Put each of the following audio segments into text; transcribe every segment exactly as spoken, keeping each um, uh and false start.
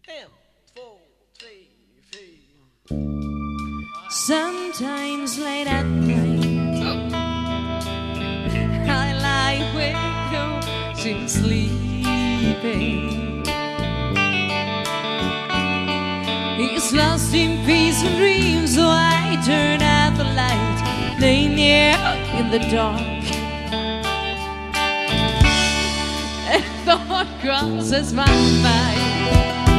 En, två, tre, fyra. Sometimes late at night I lie awake, no sleeping. He's lost in peaceful dreams, so I turn out the light, lay near in the dark. A thought crosses my mind: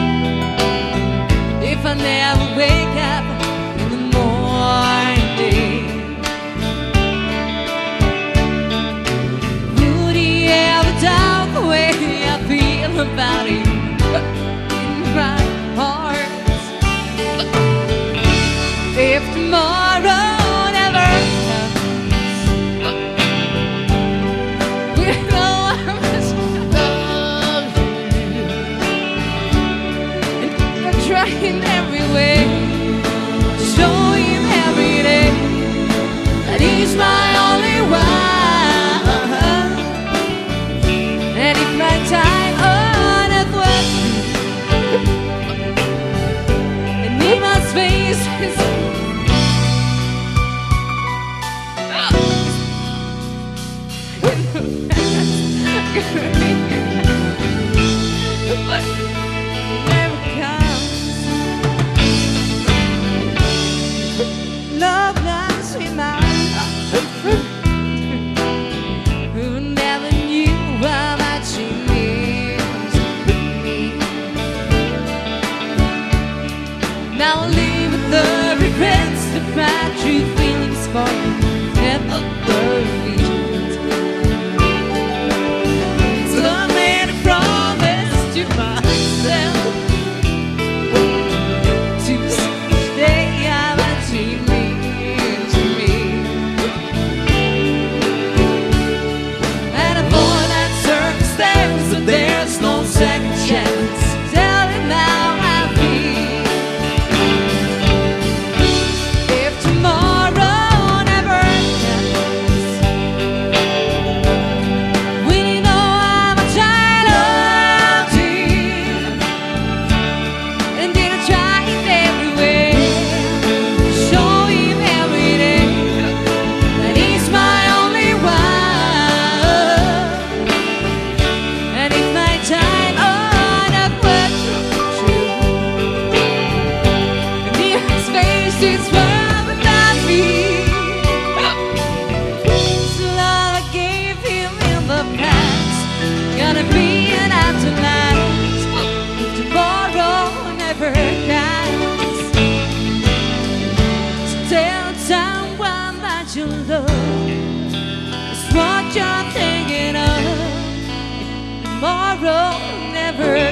if I never wake up in the morning, would he ever doubt the way I feel about him in my heart? If tomorrow never comes, we know I must love you, and I'm trying every way to show him every day that he's my only one. And if my time on earth was through, and he must face his but never comes. Love loves me mine, who never knew how much she means to me. Now I live with the regrets of my true feelings for you and other reasons. Your love is what you're thinking of. Tomorrow never